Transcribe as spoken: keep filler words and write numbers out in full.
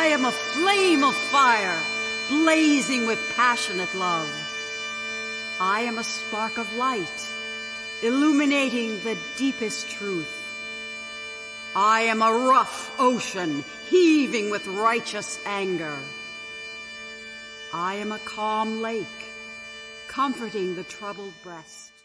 I am a flame of fire, blazing with passionate love. I am a spark of light, illuminating the deepest truth. I am a rough ocean, heaving with righteous anger. I am a calm lake, comforting the troubled breast.